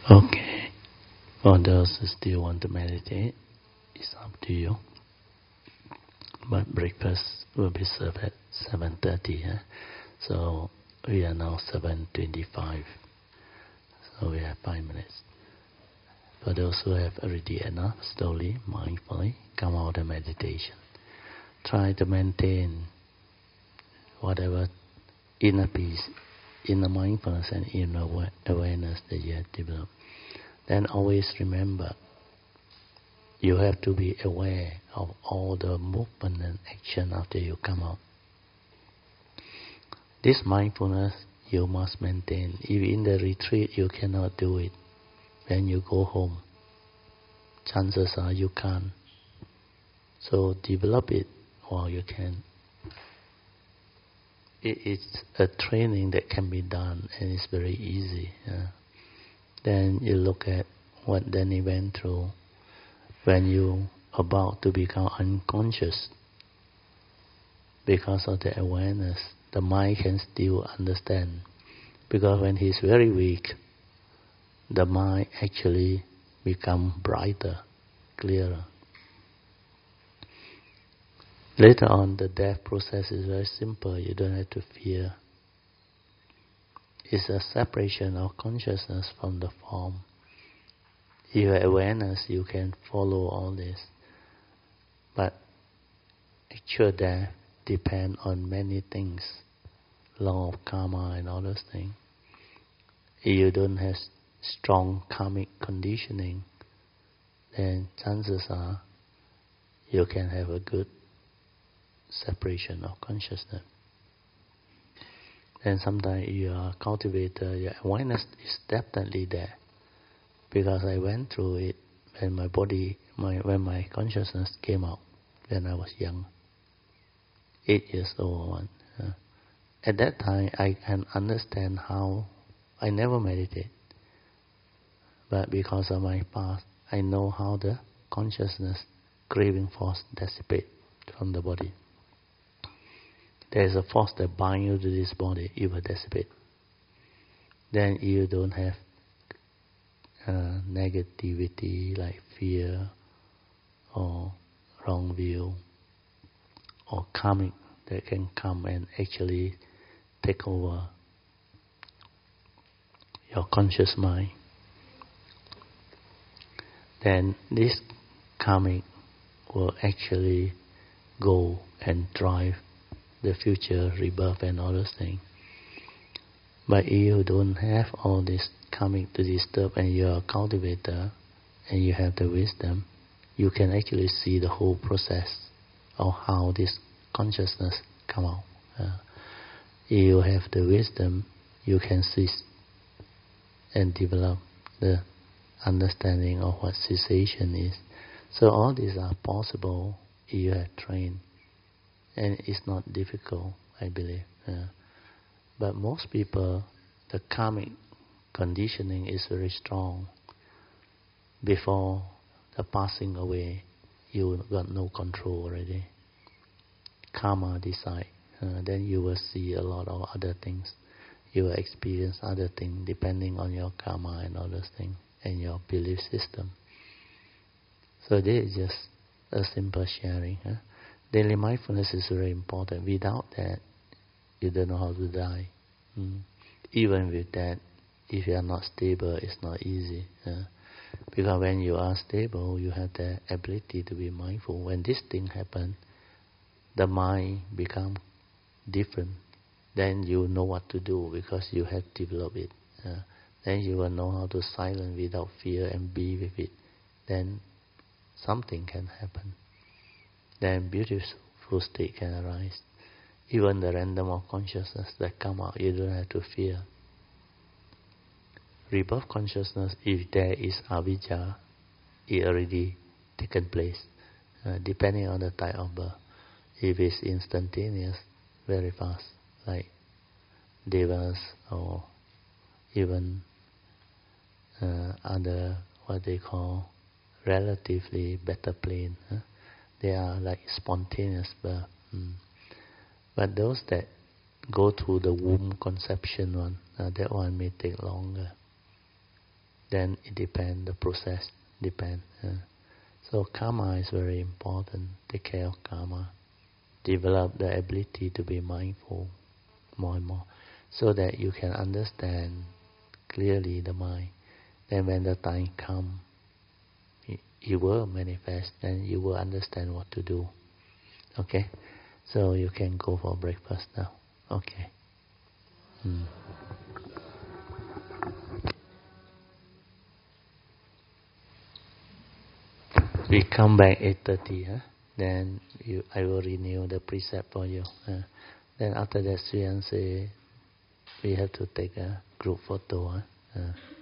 Okay. For those who still want to meditate, it's up to you. But breakfast will be served at 7:30. So we are now 7:25. So we have 5 minutes. For those who have already enough, slowly, mindfully, come out of meditation. Try to maintain whatever inner peace, inner mindfulness and inner awareness that you have developed. Then always remember, you have to be aware of all the movement and action after you come out. This mindfulness you must maintain. If in the retreat you cannot do it, when you go home, chances are you can't. So develop it while you can. It's a training that can be done and it's very easy. Then you look at what Danny went through when you about to become unconscious. Because of the awareness, the mind can still understand. Because when he's very weak, the mind actually becomes brighter, clearer. Later on, the death process is very simple. You don't have to fear. It's a separation of consciousness from the form. If you have awareness, you can follow all this. But actual death depends on many things. Law of karma and all those things. If you don't have strong karmic conditioning, then chances are you can have a good separation of consciousness. And sometimes you are a cultivator, your awareness is definitely there. Because I went through it when my body, when my consciousness came out when I was young, 8 years old. At that time, I can understand how I never meditate. But because of my past, I know how the consciousness craving force dissipate from the body. There is a force that binds you to this body, it will dissipate. Then you don't have negativity like fear or wrong view or karmic that can come and actually take over your conscious mind. Then this karmic will actually go and drive the future rebirth and all those things. But if you don't have all this karmic to disturb and you are a cultivator and you have the wisdom, you can actually see the whole process of how this consciousness come out. If you have the wisdom, you can see and develop the understanding of what cessation is. So all these are possible if you have trained. And it's not difficult, I believe. But most people, the karmic conditioning is very strong. Before the passing away, you got no control already. Karma decide. Then you will see a lot of other things. You will experience other things depending on your karma and all those things and your belief system. So this is just a simple sharing. Daily mindfulness is very important. Without that, you don't know how to die. Even with that, if you are not stable, it's not easy. Because when you are stable, you have the ability to be mindful. When this thing happens, the mind becomes different. Then you know what to do because you have developed it. Then you will know how to silence without fear and be with it. Then something can happen. Then beautiful state can arise. Even the random of consciousness that come out, you don't have to fear. Rebirth consciousness, if there is avijja, it already taken place, depending on the type of birth. If it's instantaneous, very fast, like devas or even other, what they call, relatively better plane. They are like spontaneous birth. But those that go through the womb conception one, that one may take longer. then it depends, the process depends. So karma is very important. Take care of karma. Develop the ability to be mindful more and more, so that you can understand clearly the mind. Then when the time comes, it will manifest, then you will understand what to do. Okay? So you can go for breakfast now. Okay. We come back 8:30, huh? Then I will renew the precept for you. Then after that, Suyan say we have to take a group photo. Huh?